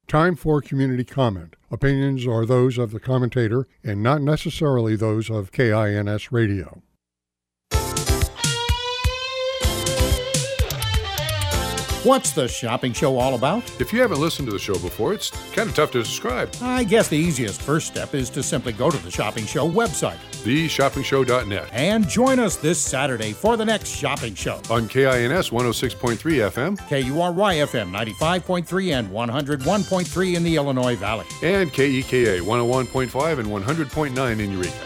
Time for community comment. Opinions are those of the commentator and not necessarily those of KINS Radio. What's the shopping show all about? If you haven't listened to the show before, it's kind of tough to describe. I guess the easiest first step is to simply go to the Shopping Show website, theshoppingshow.net, and join us this Saturday for the next shopping show. On KINS 106.3 FM, KURY FM 95.3 and 101.3 in the Illinois Valley, and KEKA 101.5 and 100.9 in Eureka.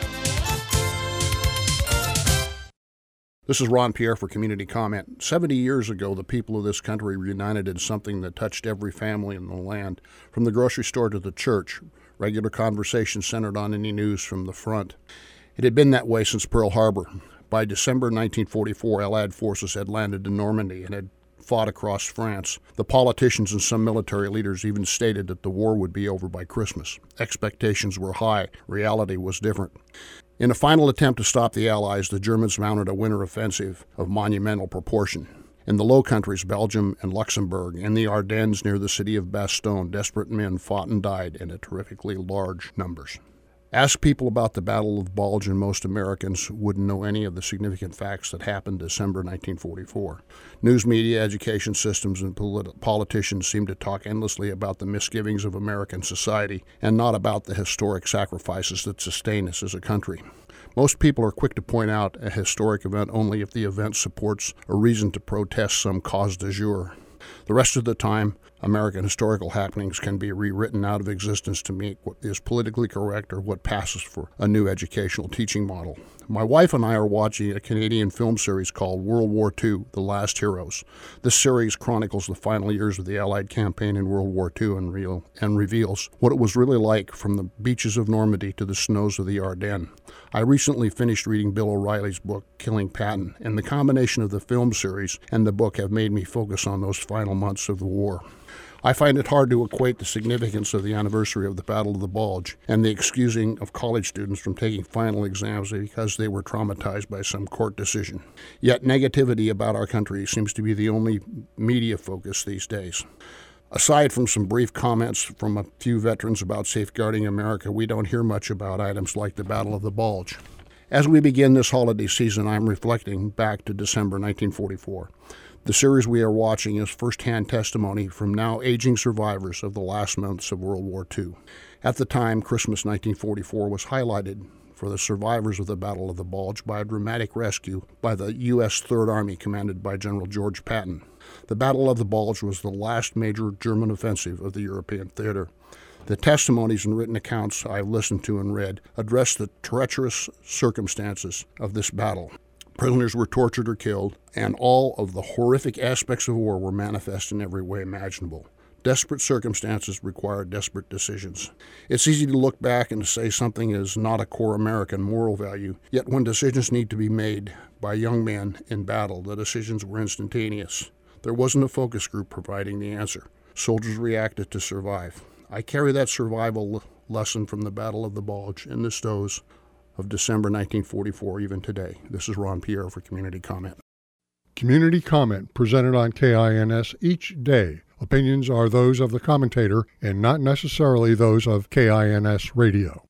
This is Ron Pierre for Community Comment. 70 years ago, the people of this country united in something that touched every family in the land. From the grocery store to the church, regular conversation centered on any news from the front. It had been that way since Pearl Harbor. By December 1944, Allied forces had landed in Normandy and had fought across France. The politicians and some military leaders even stated that the war would be over by Christmas. Expectations were high. Reality was different. In a final attempt to stop the Allies, the Germans mounted a winter offensive of monumental proportion. In the Low Countries, Belgium and Luxembourg, and the Ardennes near the city of Bastogne, desperate men fought and died in terrifically large numbers. Ask people about the Battle of the Bulge, and most Americans wouldn't know any of the significant facts that happened December 1944. News media, education systems, and politicians seem to talk endlessly about the misgivings of American society and not about the historic sacrifices that sustain us as a country. Most people are quick to point out a historic event only if the event supports a reason to protest some cause du jour. The rest of the time, American historical happenings can be rewritten out of existence to meet what is politically correct or what passes for a new educational teaching model. My wife and I are watching a Canadian film series called World War II, The Last Heroes. This series chronicles the final years of the Allied campaign in World War II and reveals what it was really like from the beaches of Normandy to the snows of the Ardennes. I recently finished reading Bill O'Reilly's book, Killing Patton, and the combination of the film series and the book have made me focus on those final months of the war. I find it hard to equate the significance of the anniversary of the Battle of the Bulge and the excusing of college students from taking final exams because they were traumatized by some court decision. Yet negativity about our country seems to be the only media focus these days. Aside from some brief comments from a few veterans about safeguarding America, we don't hear much about items like the Battle of the Bulge. As we begin this holiday season, I'm reflecting back to December 1944. The series we are watching is first-hand testimony from now aging survivors of the last months of World War II. At the time, Christmas 1944 was highlighted for the survivors of the Battle of the Bulge by a dramatic rescue by the U.S. Third Army commanded by General George Patton. The Battle of the Bulge was the last major German offensive of the European theater. The testimonies and written accounts I've listened to and read address the treacherous circumstances of this battle. Prisoners were tortured or killed, and all of the horrific aspects of war were manifest in every way imaginable. Desperate circumstances require desperate decisions. It's easy to look back and to say something is not a core American moral value, yet when decisions need to be made by young men in battle, the decisions were instantaneous. There wasn't a focus group providing the answer. Soldiers reacted to survive. I carry that survival lesson from the Battle of the Bulge in the stoves of December 1944 even today. This is Ron Pierre for Community Comment. Community comment presented on KINS each day. Opinions are those of the commentator and not necessarily those of KINS Radio.